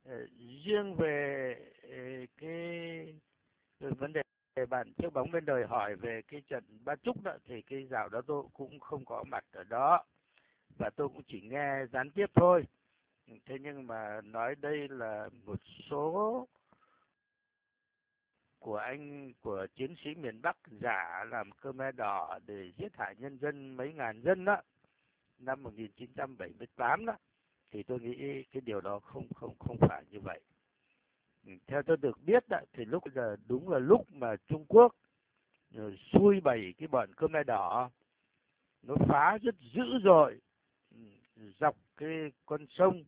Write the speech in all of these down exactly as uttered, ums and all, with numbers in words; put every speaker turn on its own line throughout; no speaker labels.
Ờ, riêng về ờ, cái cái vấn đề bạn chiếc bóng bên đời hỏi về cái trận Ba Chúc đó, thì cái dạo đó tôi cũng không có mặt ở đó và tôi cũng chỉ nghe gián tiếp thôi. Thế nhưng mà nói đây là một số của anh của chiến sĩ miền Bắc giả làm Khmer Đỏ để giết hại nhân dân mấy ngàn dân đó, năm một nghìn chín trăm bảy mươi tám đó, thì tôi nghĩ cái điều đó không không không phải như vậy. Ừ, theo tôi được biết đó, thì lúc giờ đúng là lúc mà Trung Quốc uh, xui bày cái bọn Khmer Đỏ, nó phá rất dữ dội, ừ, dọc cái con sông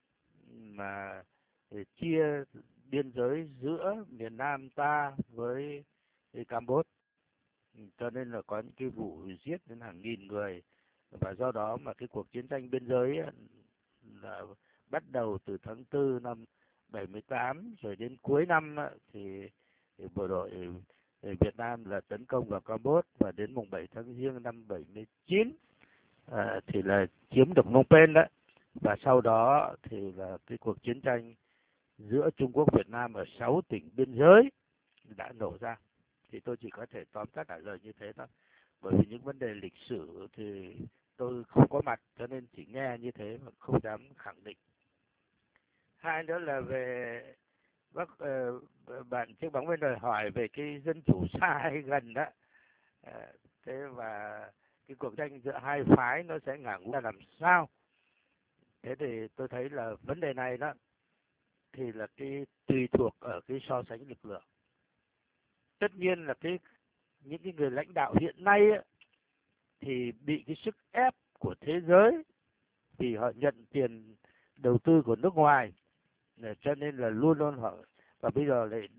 mà để chia biên giới giữa miền Nam ta với Campuchia. Cho nên là có những cái vụ giết đến hàng nghìn người, và do đó mà cái cuộc chiến tranh biên giới là bắt đầu từ tháng tư năm bảy mươi tám rồi đến cuối năm thì, thì bộ đội Việt Nam là tấn công vào Campuchia, và đến mùng bảy tháng Giêng năm bảy mươi chín à, thì là chiếm được Phnom Penh đấy. Và sau đó thì là cái cuộc chiến tranh giữa Trung Quốc Việt Nam ở sáu tỉnh biên giới đã nổ ra. Thì tôi chỉ có thể tóm tắt trả lời như thế thôi, bởi vì những vấn đề lịch sử thì tôi không có mặt, cho nên chỉ nghe như thế mà không dám khẳng định. Hai nữa là về bác uh, bạn chiếc bóng bên đời hỏi về cái dân chủ xa hay gần đó. Uh, thế và cái cuộc tranh giữa hai phái nó sẽ ngả ra làm sao. Thế thì tôi thấy là vấn đề này đó thì là cái tùy thuộc ở cái so sánh lực lượng. Tất nhiên là cái những cái người lãnh đạo hiện nay ấy, thì bị cái sức ép của thế giới, vì họ nhận tiền đầu tư của nước ngoài, cho nên là luôn luôn họ, và bây giờ lại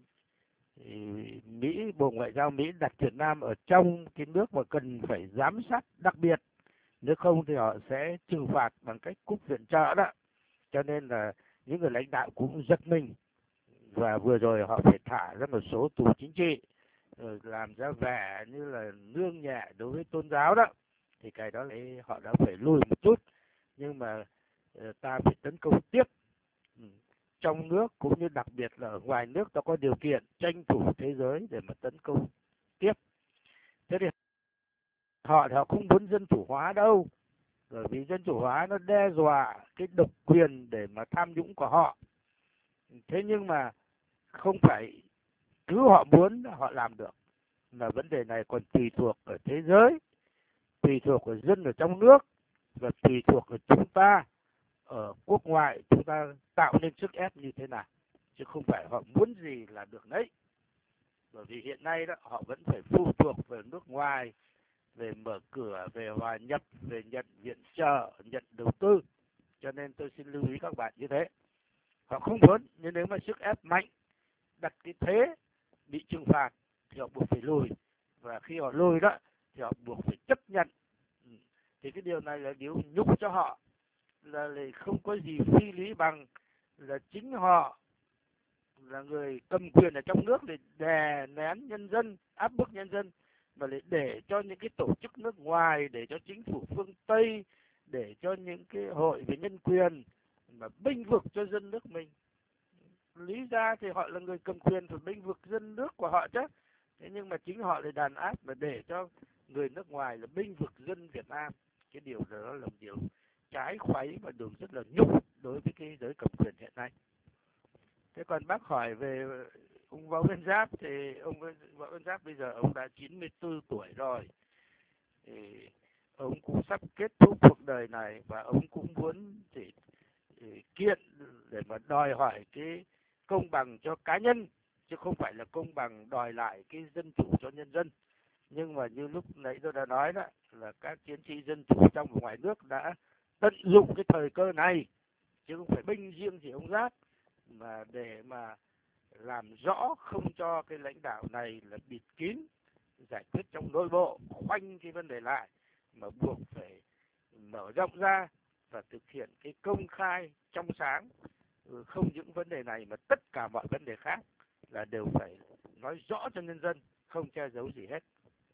Mỹ, Bộ Ngoại giao Mỹ đặt Việt Nam ở trong cái nước mà cần phải giám sát đặc biệt, nếu không thì họ sẽ trừng phạt bằng cách cúp viện trợ đó. Cho nên là những người lãnh đạo cũng giật mình, và vừa rồi họ phải thả ra một số tù chính trị, làm ra vẻ như là nương nhẹ đối với tôn giáo đó, thì cái đó lại họ đã phải lùi một chút. Nhưng mà ta phải tấn công tiếp trong nước, cũng như đặc biệt là ở ngoài nước, ta có điều kiện tranh thủ thế giới để mà tấn công tiếp. Thế thì họ thì họ không muốn dân chủ hóa đâu, bởi vì dân chủ hóa nó đe dọa cái độc quyền để mà tham nhũng của họ. Thế nhưng mà không phải cứ họ muốn họ làm được, mà vấn đề này còn tùy thuộc ở thế giới, tùy thuộc ở dân ở trong nước, và tùy thuộc ở chúng ta ở quốc ngoại, chúng ta tạo nên sức ép như thế nào, chứ không phải họ muốn gì là được đấy. Bởi vì hiện nay đó họ vẫn phải phụ thuộc về nước ngoài, về mở cửa, về hòa nhập, về nhận viện trợ, nhận đầu tư. Cho nên tôi xin lưu ý các bạn như thế. Họ không muốn, nhưng nếu mà sức ép mạnh, đặt cái thế bị trừng phạt, thì họ buộc phải lùi. Và khi họ lùi đó thì họ buộc phải chấp nhận. Thì cái điều này là điều nhục cho họ, là không có gì phi lý bằng là chính họ là người cầm quyền ở trong nước để đè nén nhân dân, áp bức nhân dân, mà lại để cho những cái tổ chức nước ngoài, để cho chính phủ phương Tây, để cho những cái hội về nhân quyền mà bênh vực cho dân nước mình. Lý ra thì họ là người cầm quyền, phải bênh vực dân nước của họ chứ. Thế nhưng mà chính họ lại đàn áp mà để cho người nước ngoài là bênh vực dân Việt Nam. Cái điều đó là một điều trái khuấy và điều rất là nhục đối với cái giới cầm quyền hiện nay. Thế còn bác hỏi về ông Võ Nguyên Giáp, thì ông Võ Nguyên Giáp bây giờ ông đã chín mươi tư tuổi rồi, thì ông cũng sắp kết thúc cuộc đời này, và ông cũng muốn thì, thì kiện để mà đòi hỏi cái công bằng cho cá nhân, chứ không phải là công bằng đòi lại cái dân chủ cho nhân dân. Nhưng mà như lúc nãy tôi đã nói đó, là các chiến sĩ dân chủ trong và ngoài nước đã tận dụng cái thời cơ này, chứ không phải bênh riêng gì ông Giáp, mà để mà làm rõ, không cho cái lãnh đạo này là bịt kín, giải quyết trong nội bộ, khoanh cái vấn đề lại, mà buộc phải mở rộng ra và thực hiện cái công khai trong sáng, không những vấn đề này mà tất cả mọi vấn đề khác là đều phải nói rõ cho nhân dân, không che giấu gì hết.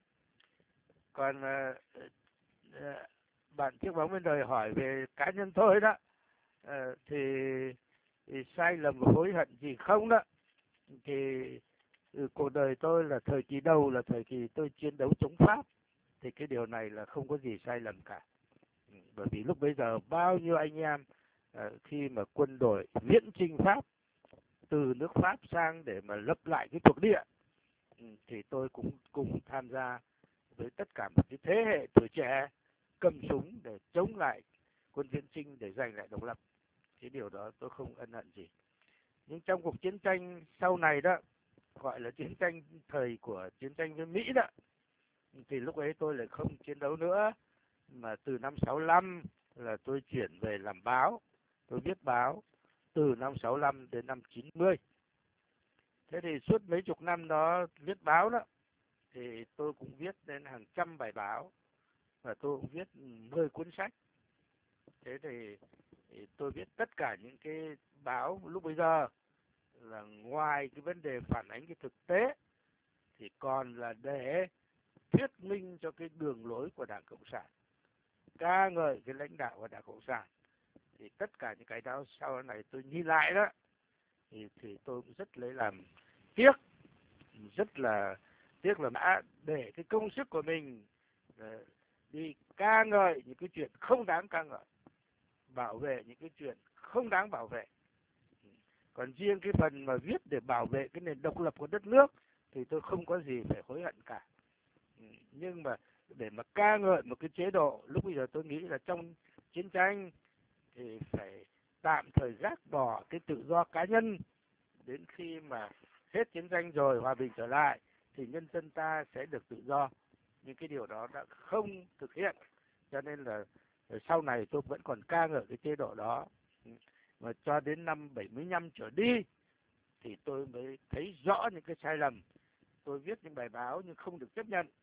Còn uh, uh, bạn chiếc bóng bên đời hỏi về cá nhân tôi đó, uh, thì, thì sai lầm và hối hận gì không đó, thì ừ, cuộc đời tôi là thời kỳ đầu là thời kỳ tôi chiến đấu chống Pháp, thì cái điều này là không có gì sai lầm cả. Ừ, bởi vì lúc bấy giờ bao nhiêu anh em uh, khi mà quân đội viễn chinh Pháp từ nước Pháp sang để mà lập lại cái thuộc địa, ừ, thì tôi cũng cùng tham gia với tất cả một cái thế hệ tuổi trẻ cầm súng để chống lại quân viễn chinh để giành lại độc lập. Cái điều đó tôi không ân hận gì. Nhưng trong cuộc chiến tranh sau này đó, gọi là chiến tranh thời của chiến tranh với Mỹ đó, thì lúc ấy tôi lại không chiến đấu nữa, mà từ năm sáu lăm là tôi chuyển về làm báo, tôi viết báo từ năm sáu lăm đến năm chín mươi. Thế thì suốt mấy chục năm đó viết báo đó, thì tôi cũng viết đến hàng trăm bài báo, và tôi cũng viết mười cuốn sách. Thế thì, thì tôi viết tất cả những cái báo lúc bây giờ là ngoài cái vấn đề phản ánh cái thực tế, thì còn là để thuyết minh cho cái đường lối của Đảng Cộng sản, ca ngợi cái lãnh đạo của Đảng Cộng sản. Thì tất cả những cái đó sau này tôi nhìn lại đó, thì, thì tôi cũng rất lấy làm tiếc, rất là tiếc là đã để cái công sức của mình uh, đi ca ngợi những cái chuyện không đáng ca ngợi, bảo vệ những cái chuyện không đáng bảo vệ. Còn riêng cái phần mà viết để bảo vệ cái nền độc lập của đất nước thì tôi không có gì phải hối hận cả. Nhưng mà để mà ca ngợi một cái chế độ, lúc bây giờ tôi nghĩ là trong chiến tranh thì phải tạm thời gác bỏ cái tự do cá nhân, đến khi mà hết chiến tranh rồi, hòa bình trở lại, thì nhân dân ta sẽ được tự do. Nhưng cái điều đó đã không thực hiện, cho nên là sau này tôi vẫn còn ca ngợi cái chế độ đó. Mà cho đến năm bảy mươi lăm trở đi thì tôi mới thấy rõ những cái sai lầm. Tôi viết những bài báo nhưng không được chấp nhận,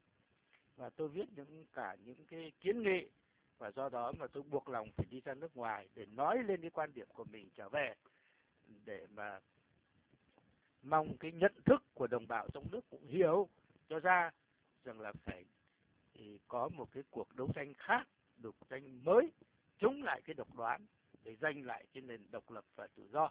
và tôi viết những cả những cái kiến nghị, và do đó mà tôi buộc lòng phải đi ra nước ngoài để nói lên cái quan điểm của mình trở về, để mà mong cái nhận thức của đồng bào trong nước cũng hiểu cho ra rằng là phải thì có một cái cuộc đấu tranh khác, đấu tranh mới chống lại cái độc đoán để giành lại cái nền độc lập và tự do.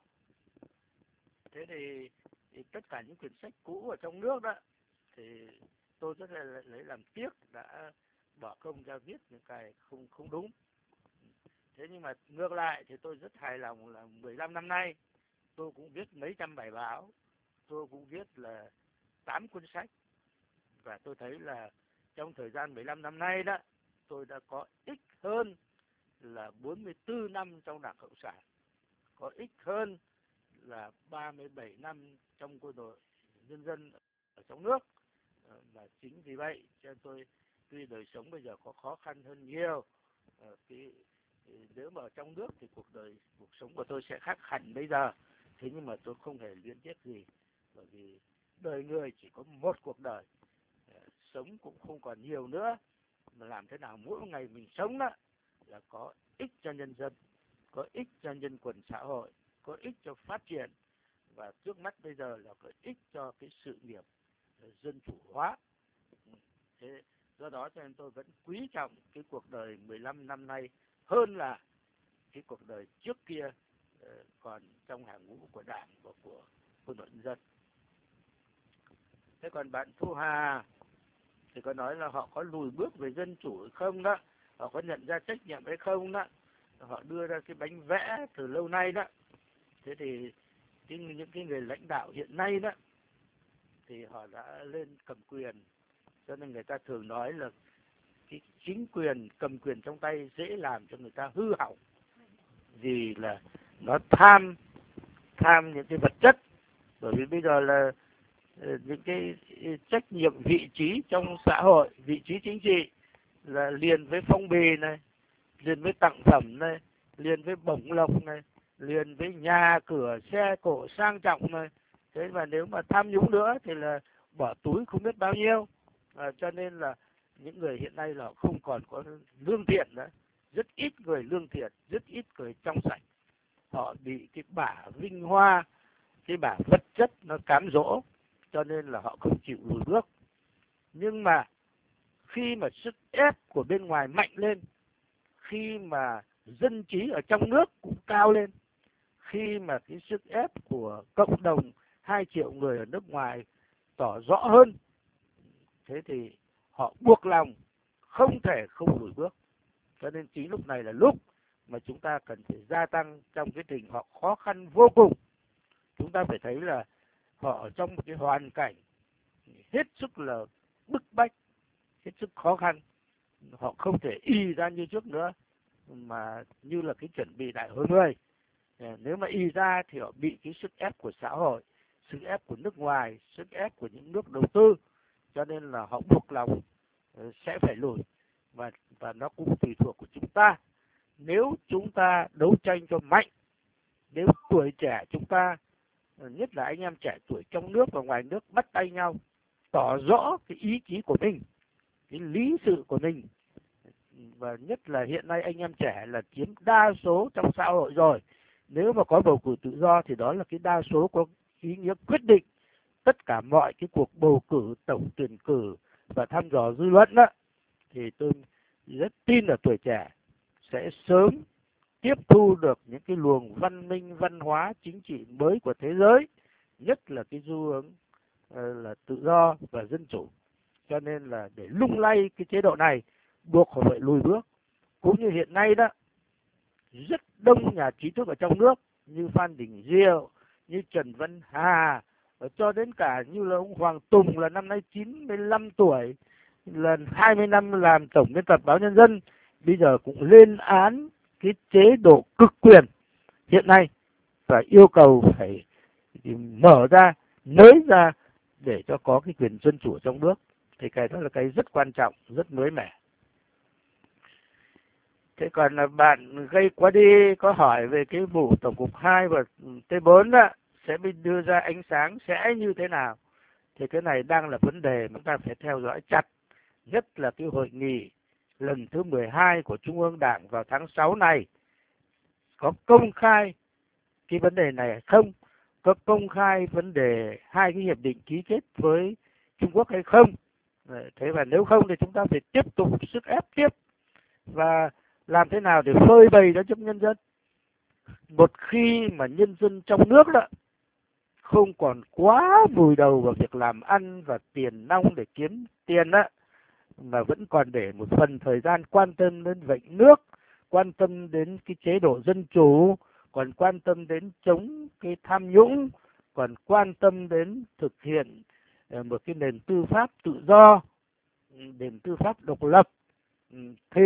Thế thì, thì tất cả những quyển sách cũ ở trong nước đó thì tôi rất là lấy làm tiếc đã bỏ công ra viết những cái không không đúng. Thế nhưng mà ngược lại thì tôi rất hài lòng là mười lăm năm nay tôi cũng viết mấy trăm bài báo, tôi cũng viết là tám cuốn sách, và tôi thấy là trong thời gian mười lăm năm nay đó, tôi đã có ích hơn là bốn mươi tư năm trong Đảng Cộng sản, có ích hơn là ba mươi bảy năm trong quân đội nhân dân ở trong nước. Và chính vì vậy cho nên tôi, tuy đời sống bây giờ có khó khăn hơn nhiều, cái nếu mà ở trong nước thì cuộc đời cuộc sống của tôi sẽ khác hẳn bây giờ, thế nhưng mà tôi không hề luyến tiếc gì, bởi vì đời người chỉ có một cuộc đời, sống cũng không còn nhiều nữa, mà làm thế nào mỗi ngày mình sống đó là có ích cho nhân dân, có ích cho nhân quần xã hội, có ích cho phát triển, và trước mắt bây giờ là có ích cho cái sự nghiệp dân chủ hóa. Thế do đó cho nên tôi vẫn quý trọng cái cuộc đời mười lăm năm nay hơn là cái cuộc đời trước kia còn trong hàng ngũ của Đảng và của quân đội nhân dân. Thế còn bạn Thu Hà thì có nói là họ có lùi bước về dân chủ hay không đó, họ có nhận ra trách nhiệm hay không đó, họ đưa ra cái bánh vẽ từ lâu nay đó. Thế thì cái, những cái người lãnh đạo hiện nay đó thì họ đã lên cầm quyền, cho nên người ta thường nói là cái chính quyền cầm quyền trong tay dễ làm cho người ta hư hỏng, vì là nó tham tham những cái vật chất. Bởi vì bây giờ là những cái trách nhiệm vị trí trong xã hội, vị trí chính trị là liền với phong bì này, liền với tặng phẩm này, liền với bổng lộc này, liền với nhà cửa xe cộ sang trọng này. Thế mà nếu mà tham nhũng nữa thì là bỏ túi không biết bao nhiêu. À, cho nên là những người hiện nay là không còn có lương thiện nữa, rất ít người lương thiện, rất ít người trong sạch. Họ bị cái bả vinh hoa, cái bả vật chất nó cám dỗ, cho nên là họ không chịu lùi bước. Nhưng mà khi mà sức ép của bên ngoài mạnh lên, khi mà dân trí ở trong nước cũng cao lên, khi mà cái sức ép của cộng đồng hai triệu người ở nước ngoài tỏ rõ hơn, thế thì họ buộc lòng không thể không lùi bước. Cho nên chính lúc này là lúc mà chúng ta cần phải gia tăng trong cái tình họ khó khăn vô cùng. Chúng ta phải thấy là họ ở trong một cái hoàn cảnh hết sức là bức bách, hết sức khó khăn. Họ không thể y ra như trước nữa, mà như là cái chuẩn bị đại hội mười. Nếu mà y ra thì họ bị cái sức ép của xã hội, sức ép của nước ngoài, sức ép của những nước đầu tư. Cho nên là họ buộc lòng sẽ phải lùi. Và, và nó cũng tùy thuộc của chúng ta. Nếu chúng ta đấu tranh cho mạnh, nếu tuổi trẻ chúng ta, nhất là anh em trẻ tuổi trong nước và ngoài nước, bắt tay nhau, tỏ rõ cái ý chí của mình, cái lý sự của mình. Và nhất là hiện nay anh em trẻ là chiếm đa số trong xã hội rồi. Nếu mà có bầu cử tự do thì đó là cái đa số có ý nghĩa quyết định tất cả mọi cái cuộc bầu cử, tổng tuyển cử và thăm dò dư luận đó. Thì tôi rất tin là tuổi trẻ sẽ sớm tiếp thu được những cái luồng văn minh, văn hóa, chính trị mới của thế giới, nhất là cái xu hướng uh, là tự do và dân chủ. Cho nên là để lung lay cái chế độ này, buộc họ phải lùi bước. Cũng như hiện nay đó, rất đông nhà trí thức ở trong nước như Phan Đình Diệu, như Trần Văn Hà, cho đến cả như là ông Hoàng Tùng là năm nay chín mươi lăm tuổi, lần hai mươi năm làm tổng biên tập báo Nhân dân, bây giờ cũng lên án cái chế độ cực quyền hiện nay và yêu cầu phải mở ra, nới ra để cho có cái quyền dân chủ trong nước. Thì cái đó là cái rất quan trọng, rất mới mẻ. Thế còn là bạn gây quá đi có hỏi về cái vụ Tổng cục hai và T bốn đó sẽ bị đưa ra ánh sáng sẽ như thế nào. Thì cái này đang là vấn đề mà chúng ta phải theo dõi chặt, nhất là cái hội nghị lần thứ mười hai của Trung ương Đảng vào tháng sáu này. Có công khai cái vấn đề này hay không? Có công khai vấn đề hai cái hiệp định ký kết với Trung Quốc hay không? Thế và nếu không thì chúng ta phải tiếp tục sức ép tiếp và làm thế nào để phơi bày đó cho nhân dân. Một khi mà nhân dân trong nước đó không còn quá vùi đầu vào việc làm ăn và tiền nong để kiếm tiền đó, mà vẫn còn để một phần thời gian quan tâm đến vận nước, quan tâm đến cái chế độ dân chủ, còn quan tâm đến chống cái tham nhũng, còn quan tâm đến thực hiện một cái nền tư pháp tự do, nền tư pháp độc lập, thì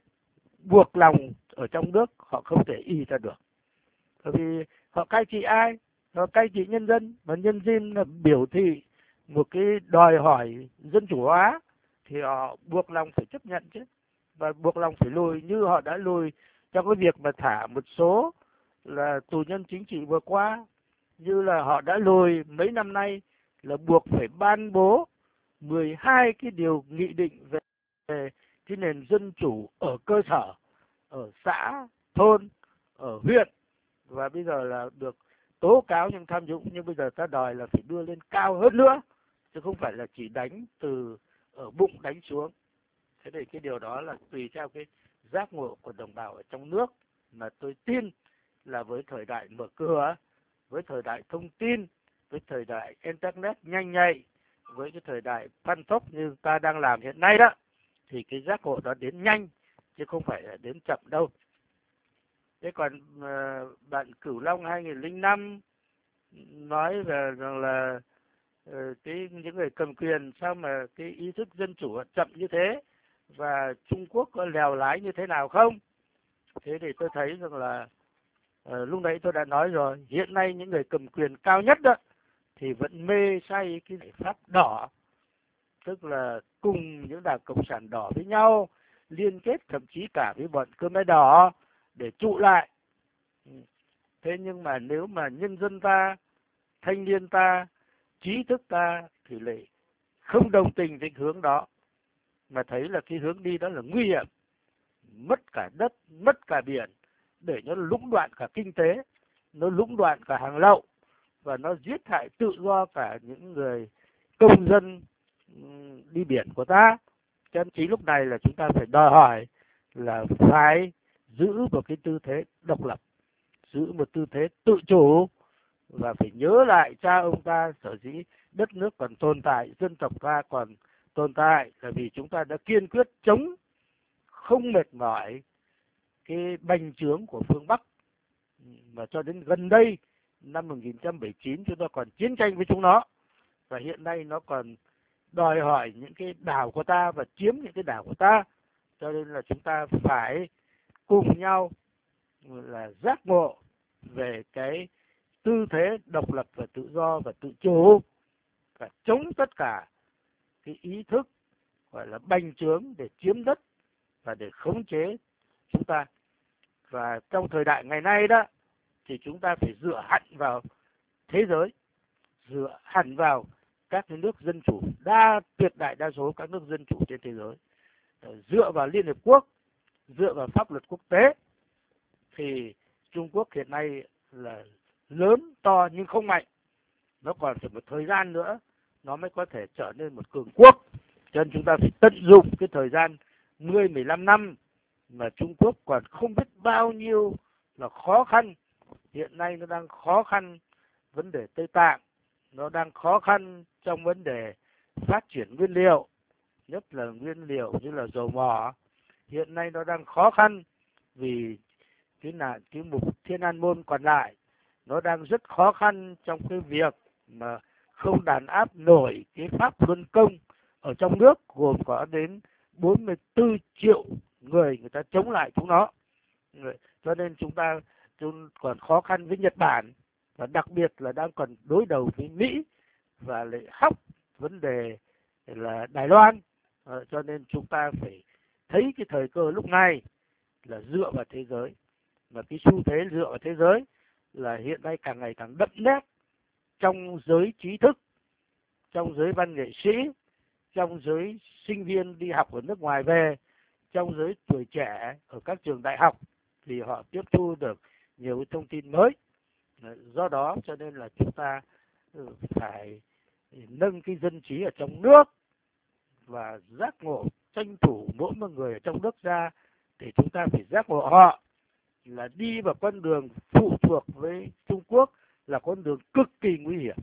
buộc lòng ở trong nước họ không thể y ra được. Bởi vì họ cai trị ai? Họ cai trị nhân dân, mà nhân dân là biểu thị một cái đòi hỏi dân chủ hóa thì họ buộc lòng phải chấp nhận chứ, và buộc lòng phải lùi, như họ đã lùi trong cái việc mà thả một số là tù nhân chính trị vừa qua, như là họ đã lùi mấy năm nay là buộc phải ban bố mười hai cái điều nghị định về, về cái nền dân chủ ở cơ sở, ở xã, thôn, ở huyện, và bây giờ là được tố cáo những tham nhũng, nhưng bây giờ ta đòi là phải đưa lên cao hơn nữa, chứ không phải là chỉ đánh từ ở bụng đánh xuống. Thế thì cái điều đó là tùy theo cái giác ngộ của đồng bào ở trong nước, mà tôi tin là với thời đại mở cửa, với thời đại thông tin, với thời đại internet nhanh nhạy, với cái thời đại fan tốc như ta đang làm hiện nay đó, thì cái giác ngộ đó đến nhanh chứ không phải là đến chậm đâu. Thế còn uh, bạn Cửu Long hai nghìn lẻ năm nói về rằng là uh, cái những người cầm quyền sao mà cái ý thức dân chủ chậm như thế, và Trung Quốc có lèo lái như thế nào không? Thế thì tôi thấy rằng là uh, lúc nãy tôi đã nói rồi, hiện nay những người cầm quyền cao nhất đó thì vẫn mê say cái giải pháp đỏ, tức là cùng những đảng cộng sản đỏ với nhau, liên kết thậm chí cả với bọn Khmer Đỏ để trụ lại. Thế nhưng mà nếu mà nhân dân ta, thanh niên ta, trí thức ta thì lại không đồng tình với hướng đó, mà thấy là cái hướng đi đó là nguy hiểm, mất cả đất, mất cả biển, để nó lũng đoạn cả kinh tế, nó lũng đoạn cả hàng lậu, và nó giết hại tự do cả những người công dân đi biển của ta. Cho nên chính lúc này là chúng ta phải đòi hỏi là phải giữ một cái tư thế độc lập, giữ một tư thế tự chủ và phải nhớ lại cha ông ta sở dĩ đất nước còn tồn tại, dân tộc ta còn tồn tại là vì chúng ta đã kiên quyết chống không mệt mỏi cái bành trướng của phương Bắc, mà cho đến gần đây năm một nghìn chín trăm bảy mươi chín chúng ta còn chiến tranh với chúng nó, và hiện nay nó còn đòi hỏi những cái đảo của ta và chiếm những cái đảo của ta. Cho nên là chúng ta phải cùng nhau là giác ngộ về cái tư thế độc lập và tự do và tự chủ, và chống tất cả cái ý thức gọi là bành trướng để chiếm đất và để khống chế chúng ta. Và trong thời đại ngày nay đó thì chúng ta phải dựa hẳn vào thế giới, dựa hẳn vào các cái nước dân chủ, đa tuyệt đại đa số các nước dân chủ trên thế giới, dựa vào Liên Hiệp Quốc, dựa vào pháp luật quốc tế. Thì Trung Quốc hiện nay là lớn to nhưng không mạnh, nó còn phải một thời gian nữa nó mới có thể trở nên một cường quốc. Cho nên chúng ta phải tận dụng cái thời gian mười mười lăm năm mà Trung Quốc còn không biết bao nhiêu là khó khăn. Hiện nay nó đang khó khăn vấn đề Tây Tạng, nó đang khó khăn trong vấn đề phát triển nguyên liệu, nhất là nguyên liệu như là dầu mỏ. Hiện nay nó đang khó khăn vì cái là cái mục Thiên An Môn còn lại, nó đang rất khó khăn trong cái việc mà không đàn áp nổi cái pháp luân công ở trong nước, gồm có đến bốn mươi tư triệu người người ta chống lại chúng nó. Cho nên chúng ta chúng còn khó khăn với Nhật Bản, và đặc biệt là đang còn đối đầu với Mỹ, và lại hóc vấn đề là Đài Loan. À, cho nên chúng ta phải thấy cái thời cơ lúc này là dựa vào thế giới, và cái xu thế dựa vào thế giới là hiện nay càng ngày càng đậm nét trong giới trí thức, trong giới văn nghệ sĩ, trong giới sinh viên đi học ở nước ngoài về, trong giới tuổi trẻ ở các trường đại học, thì họ tiếp thu được nhiều thông tin mới. Do đó cho nên là chúng ta phải nâng cái dân trí ở trong nước và giác ngộ, tranh thủ mỗi một người ở trong nước ra, để chúng ta phải giác ngộ họ là đi vào con đường phụ thuộc với Trung Quốc là con đường cực kỳ nguy hiểm.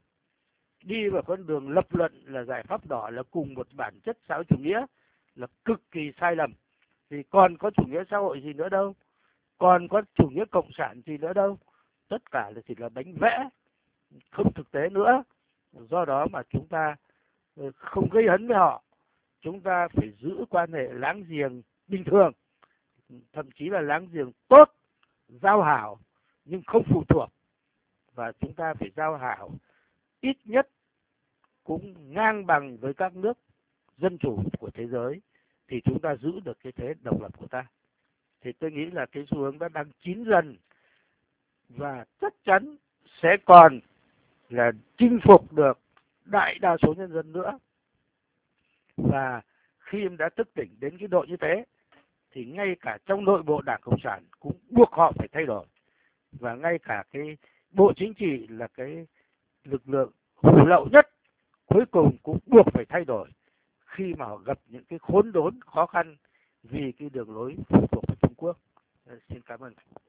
Đi vào con đường lập luận là giải pháp đỏ là cùng một bản chất xã hội chủ nghĩa là cực kỳ sai lầm. Thì còn có chủ nghĩa xã hội gì nữa đâu, còn có chủ nghĩa cộng sản gì nữa đâu, tất cả là chỉ là bánh vẽ, không thực tế nữa. Do đó mà chúng ta không gây hấn với họ, chúng ta phải giữ quan hệ láng giềng bình thường, thậm chí là láng giềng tốt, giao hảo nhưng không phụ thuộc. Và chúng ta phải giao hảo ít nhất cũng ngang bằng với các nước dân chủ của thế giới, thì chúng ta giữ được cái thế độc lập của ta. Thì tôi nghĩ là cái xu hướng đó đang chín dần, và chắc chắn sẽ còn là chinh phục được đại đa số nhân dân nữa. Và khi em đã thức tỉnh đến cái độ như thế, thì ngay cả trong nội bộ Đảng Cộng sản cũng buộc họ phải thay đổi. Và ngay cả cái Bộ Chính trị là cái lực lượng hủ lậu nhất, cuối cùng cũng buộc phải thay đổi khi mà họ gặp những cái khốn đốn khó khăn vì cái đường lối phụ thuộc vào Trung Quốc. Xin cảm ơn.